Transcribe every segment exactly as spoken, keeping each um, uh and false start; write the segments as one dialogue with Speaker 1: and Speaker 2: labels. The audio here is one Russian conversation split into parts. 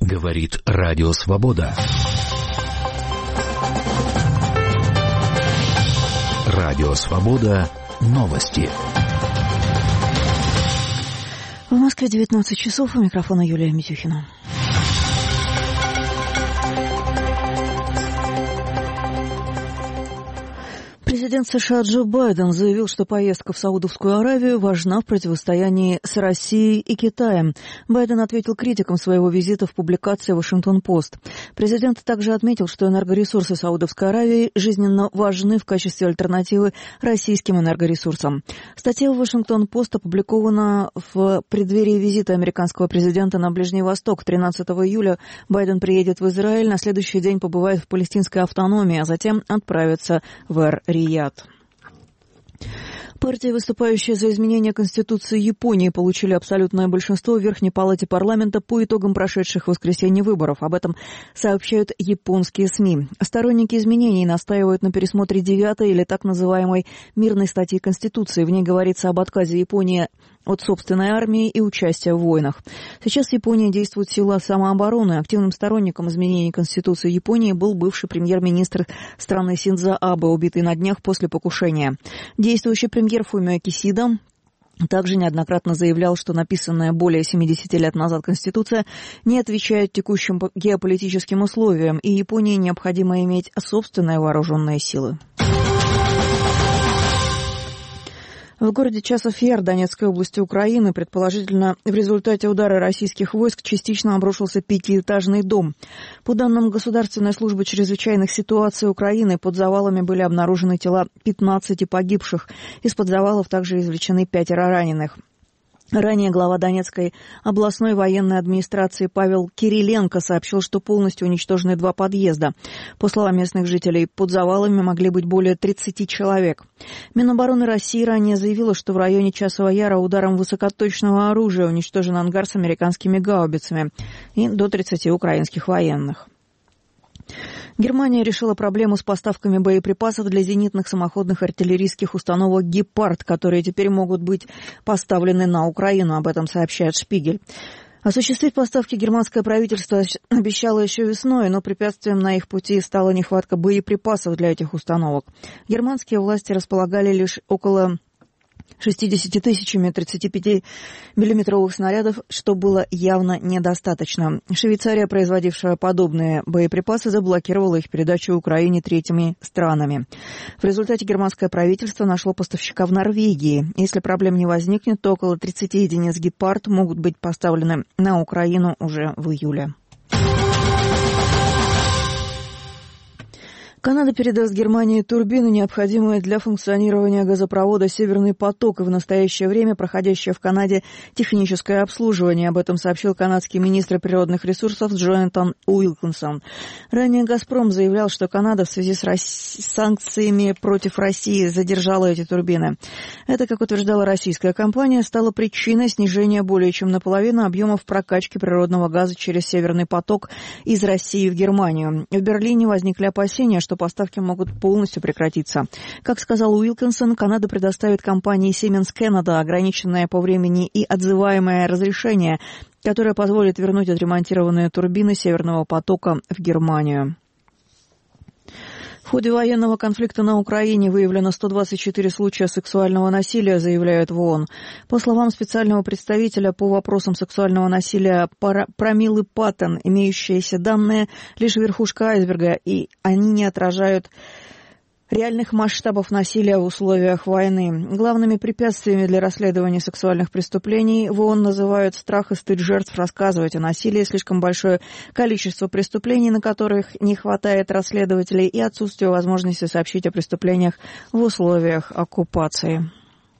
Speaker 1: Говорит Радио Свобода. Радио Свобода. Новости.
Speaker 2: В Москве девятнадцать часов. У микрофона Юлия Митюхина. Президент США Джо Байден заявил, что поездка в Саудовскую Аравию важна в противостоянии с Россией и Китаем. Байден ответил критикам своего визита в публикации «Вашингтон-Пост». Президент также отметил, что энергоресурсы Саудовской Аравии жизненно важны в качестве альтернативы российским энергоресурсам. Статья в «Вашингтон-Пост» опубликована в преддверии визита американского президента на Ближний Восток. тринадцатого июля Байден приедет в Израиль, на следующий день побывает в палестинской автономии, а затем отправится в Эр-Рияд. Партии, выступающие за изменение Конституции Японии, получили абсолютное большинство в Верхней палате парламента по итогам прошедших в воскресенье выборов. Об этом сообщают японские СМИ. Сторонники изменений настаивают на пересмотре девятой или так называемой мирной статьи Конституции. В ней говорится об отказе Японии от собственной армии и участия в войнах. Сейчас в Японии действует сила самообороны. Активным сторонником изменений Конституции Японии был бывший премьер-министр страны Синдзо Абе, убитый на днях после покушения. Действующий премьер Фумио Кисида также неоднократно заявлял, что написанная более семидесяти лет назад Конституция не отвечает текущим геополитическим условиям, и Японии необходимо иметь собственные вооруженные силы. В городе Часов-Яр Донецкой области Украины, предположительно, в результате удара российских войск частично обрушился пятиэтажный дом. По данным Государственной службы чрезвычайных ситуаций Украины, под завалами были обнаружены тела пятнадцати погибших. Из-под завалов также извлечены пятеро раненых. Ранее глава Донецкой областной военной администрации Павел Кириленко сообщил, что полностью уничтожены два подъезда. По словам местных жителей, под завалами могли быть более тридцати человек. Минобороны России ранее заявила, что в районе Часового Яра ударом высокоточного оружия уничтожен ангар с американскими гаубицами и до тридцати украинских военных. Германия решила проблему с поставками боеприпасов для зенитных самоходных артиллерийских установок «Гепард», которые теперь могут быть поставлены на Украину. Об этом сообщает «Шпигель». Осуществить поставки германское правительство обещало еще весной, но препятствием на их пути стала нехватка боеприпасов для этих установок. Германские власти располагали лишь около шестьдесят тысячами тридцатипятимиллиметровых снарядов, что было явно недостаточно. Швейцария, производившая подобные боеприпасы, заблокировала их передачу Украине третьими странами. В результате германское правительство нашло поставщика в Норвегии. Если проблем не возникнет, то около тридцати единиц «Гепард» могут быть поставлены на Украину уже в июле. Канада передаст Германии турбины, необходимые для функционирования газопровода «Северный поток», и в настоящее время проходящее в Канаде техническое обслуживание. Об этом сообщил канадский министр природных ресурсов Джонатан Уилкинсон. Ранее «Газпром» заявлял, что Канада в связи с Рос... санкциями против России задержала эти турбины. Это, как утверждала российская компания, стало причиной снижения более чем наполовину объемов прокачки природного газа через «Северный поток» из России в Германию. В Берлине возникли опасения, что поставки могут полностью прекратиться. Как сказал Уилкинсон, Канада предоставит компании Siemens Canada ограниченное по времени и отзываемое разрешение, которое позволит вернуть отремонтированные турбины «Северного потока» в Германию. В ходе военного конфликта на Украине выявлено сто двадцать четыре случая сексуального насилия, заявляют в ООН. По словам специального представителя по вопросам сексуального насилия Прамилы Паттен, имеющиеся данные лишь верхушка айсберга, и они не отражают реальных масштабов насилия в условиях войны. Главными препятствиями для расследования сексуальных преступлений в ООН называют страх и стыд жертв рассказывать о насилии, слишком большое количество преступлений, на которых не хватает расследователей, и отсутствие возможности сообщить о преступлениях в условиях оккупации.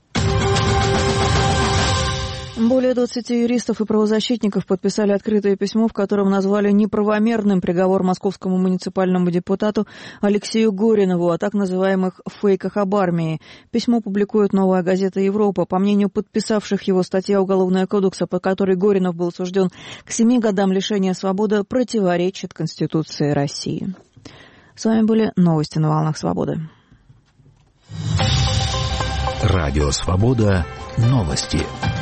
Speaker 2: Более двадцати юристов и правозащитников подписали открытое письмо, в котором назвали неправомерным приговор московскому муниципальному депутату Алексею Горинову о так называемых фейках об армии. Письмо публикует «Новая газета Европа». По мнению подписавших его, статья Уголовного кодекса, по которой Горинов был осужден к семи годам лишения свободы, противоречит Конституции России. С вами были новости на волнах свободы.
Speaker 1: Радио Свобода. Новости.